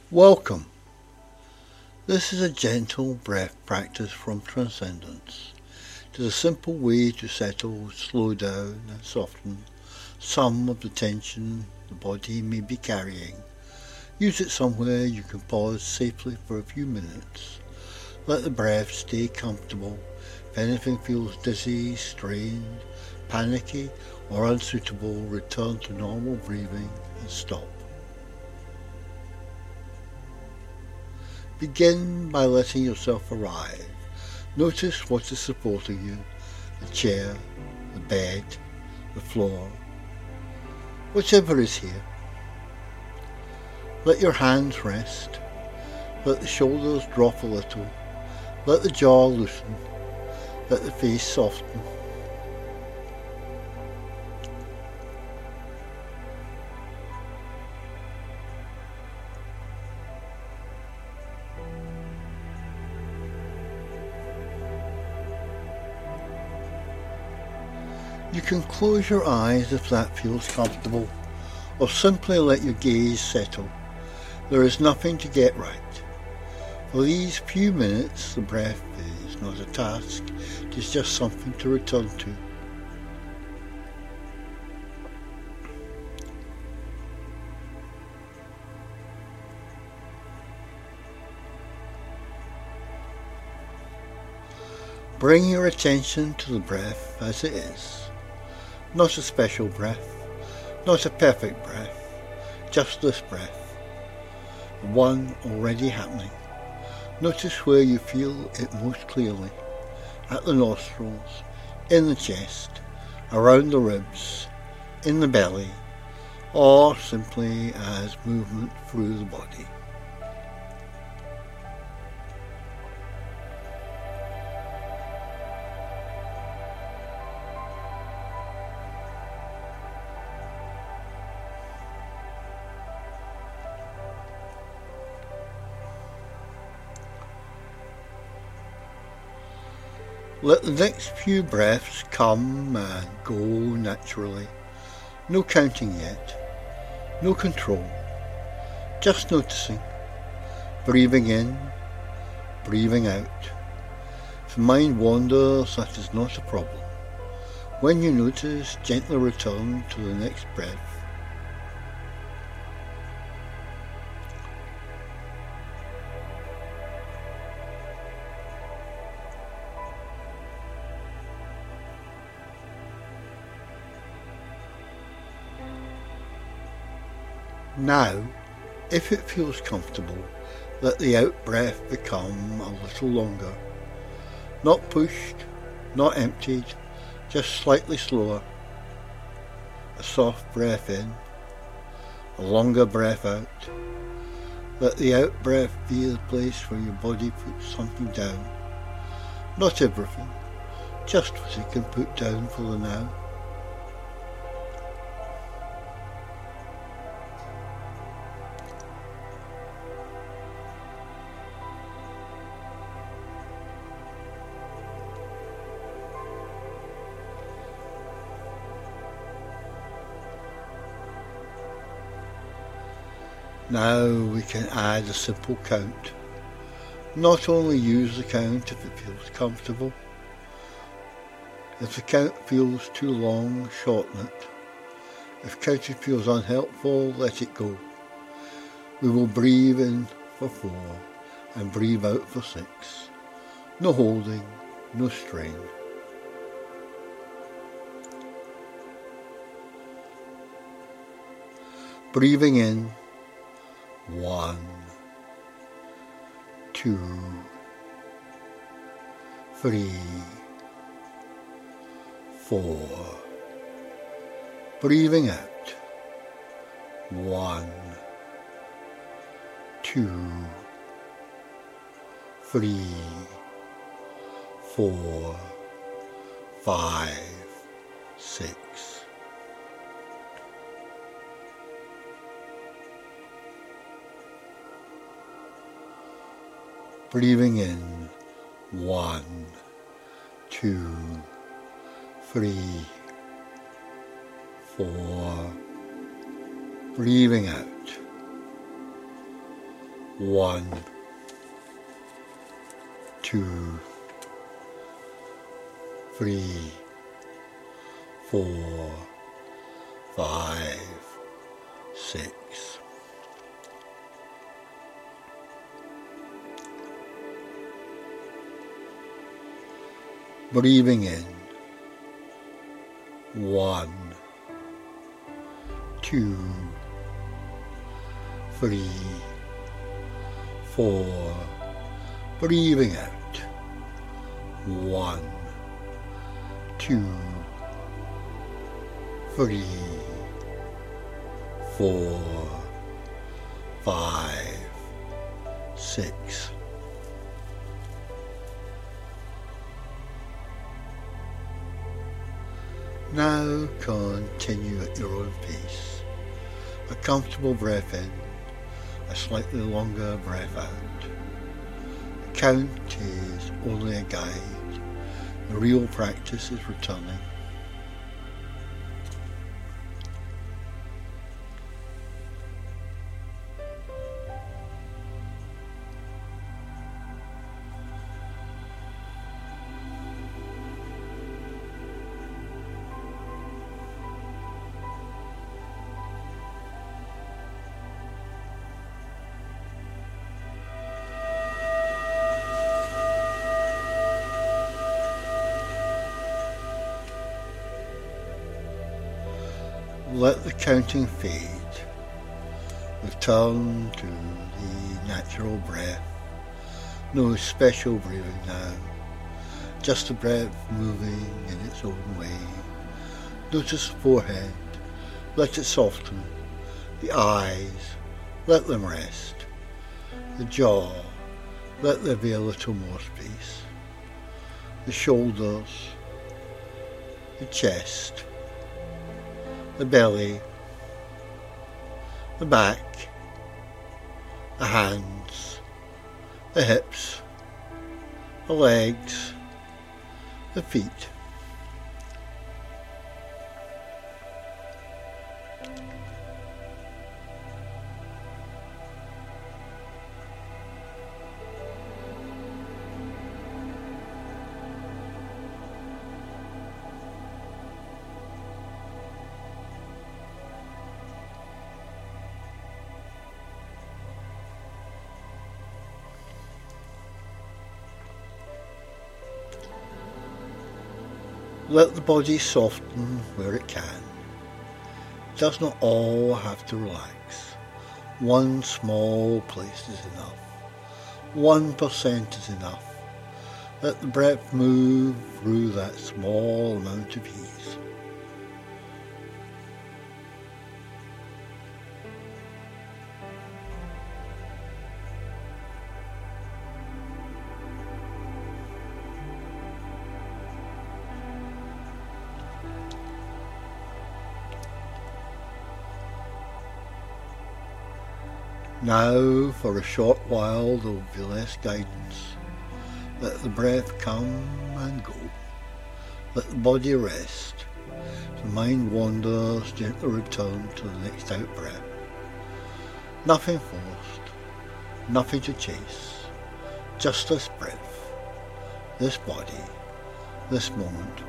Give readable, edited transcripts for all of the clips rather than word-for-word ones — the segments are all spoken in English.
Welcome. This is a gentle breath practice from Transcendence. It is a simple way to settle, slow down and soften some of the tension the body may be carrying. Use it somewhere you can pause safely for a few minutes. Let the breath stay comfortable. If anything feels dizzy, strained, panicky or unsuitable, return to normal breathing and stop. Begin by letting yourself arrive. Notice what is supporting you, the chair, the bed, the floor, whatever is here. Let your hands rest. Let the shoulders drop a little. Let the jaw loosen. Let the face soften. You can close your eyes if that feels comfortable, or simply let your gaze settle. There is nothing to get right. For these few minutes, the breath is not a task, it is just something to return to. Bring your attention to the breath as it is. Not a special breath, not a perfect breath, just this breath, the one already happening. Notice where you feel it most clearly, at the nostrils, in the chest, around the ribs, in the belly, or simply as movement through the body. Let the next few breaths come and go naturally. No counting yet. No control. Just noticing. Breathing in. Breathing out. If the mind wanders, that is not a problem. When you notice, gently return to the next breath. Now, if it feels comfortable, let the out-breath become a little longer. Not pushed, not emptied, just slightly slower. A soft breath in, a longer breath out. Let the out-breath be the place where your body puts something down. Not everything, just what it can put down for the now. Now we can add a simple count. Not only use the count if it feels comfortable. If the count feels too long, shorten it. If counting feels unhelpful, let it go. We will breathe in for 4 and breathe out for 6. No holding, no strain. Breathing in. 1, 2, 3, 4. Breathing out. 1, 2, 3, 4, 5, 6. Breathing in. 1, 2, 3, 4. Breathing out. 1, 2, 3, 4, 5, 6. Breathing in. 1, 2, 3, 4. Breathing out. 1, 2, 3, 4, 5, 6. Now continue at your own pace. A comfortable breath in, a slightly longer breath out. The count is only a guide. The real practice is returning. Let the counting fade. Return to the natural breath. No special breathing now. Just the breath moving in its own way. Notice the forehead. Let it soften. The eyes. Let them rest. The jaw. Let there be a little more space. The shoulders. The chest. The belly, the back, the hands, the hips, the legs, the feet. Let the body soften where it can. It does not all have to relax. One small place is enough. 1% is enough. Let the breath move through that small amount of ease. Now, for a short while, there will be less guidance. Let the breath come and go. Let the body rest. If the mind wanders, gently return to the next out-breath. Nothing forced, nothing to chase. Just this breath, this body, this moment.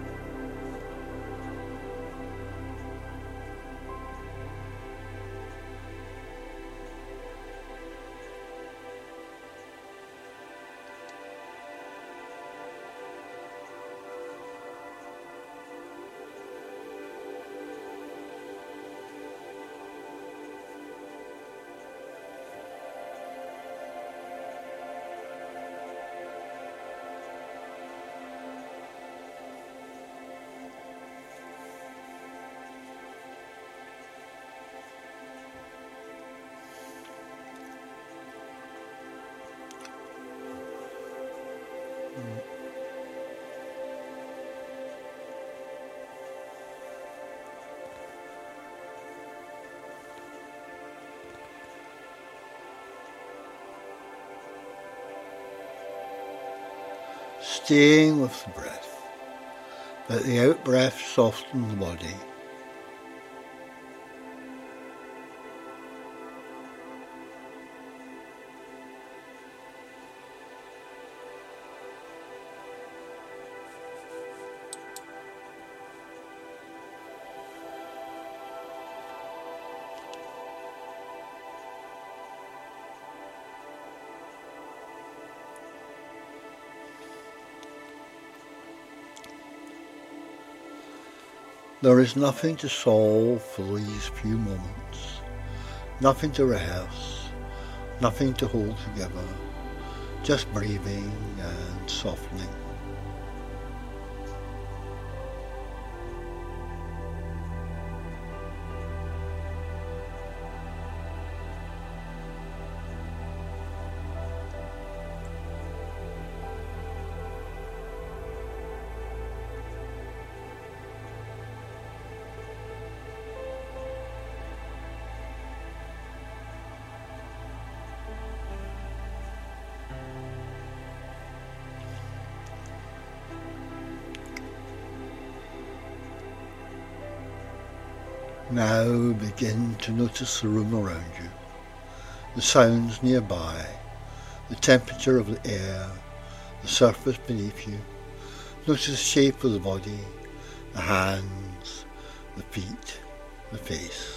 Staying with the breath. Let the out-breath soften the body. There is nothing to solve for these few moments, nothing to rehearse, nothing to hold together, just breathing and softening. Now begin to notice the room around you, the sounds nearby, the temperature of the air, the surface beneath you. Notice the shape of the body, the hands, the feet, the face.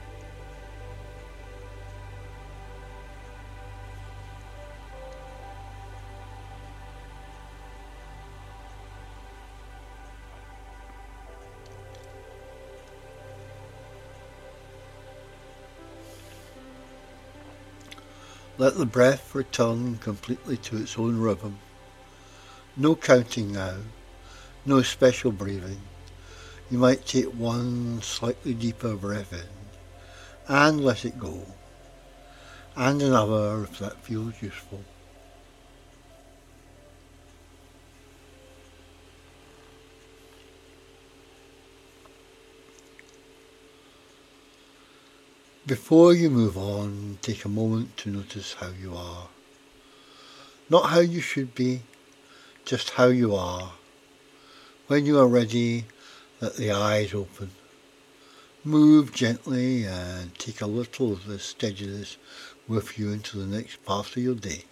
Let the breath return completely to its own rhythm. No counting now, no special breathing. You might take one slightly deeper breath in and let it go, and another if that feels useful. Before you move on, take a moment to notice how you are. Not how you should be, just how you are. When you are ready, let the eyes open. Move gently and take a little of this steadiness with you into the next part of your day.